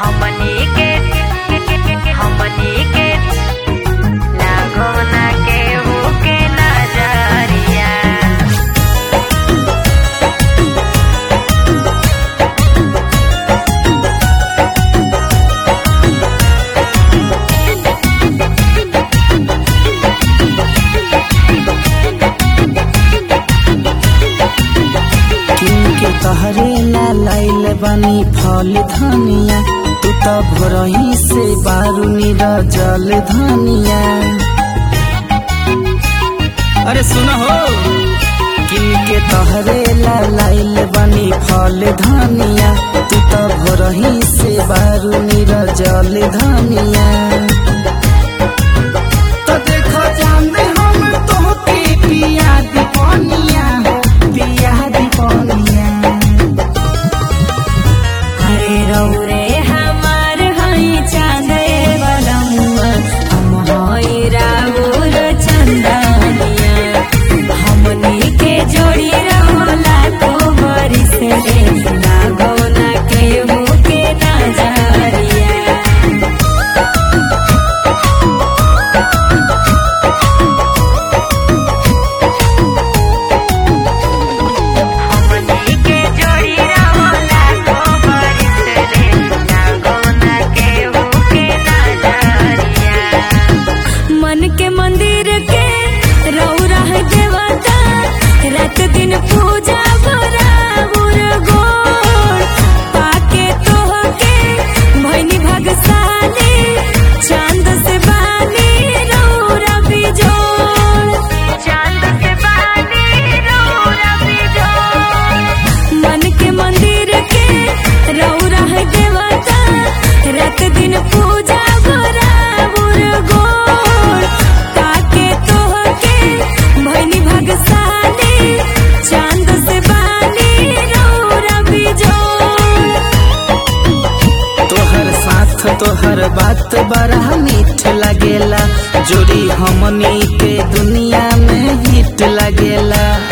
हमनी के लागो ना केहू के नजरिया। तहरे ला लाइल बनी फल धनिया, तू तो भोरही से बारूनी रजल धनिया। अरे सुनो हो, किनके तहरे ला लाइल बनी फल धनिया, तू तो भोरही से बारूनी रजल धनिया। तो देखो जाने हम तोहके पिया दीपनिया हो, पिया दीपनिया। रौरे हमार हई चाँदे बलमुआ, हम हई राउर चंदनिया। हमनी के जोड़ी रहोला तो बरिस रे, लागो ना केहू के नजरिया। हमनी के जोड़ी रहोला तो बरिस रे, लागो ना केहू के नजरिया। मन के मंदिर के रौरा है देवता, रात दिन पूजा बराबर गोर। पाके तोहके भइनी भाग्यशाली, चांद से बानी रौरा बिजोड़। चांद से बानी रौरा बिजोड़। मन के मंदिर के रौरा है देवता, रात दिन पूजा बराबर गोर। ताके तोहके भइनी भाग्यशाली, चांद से बानी रौरा बिजोड़। तोहर साथ तोहर बात बड़ा मीठ लगेला, जोड़ी हमनी के दुनिया में हिट लगेला।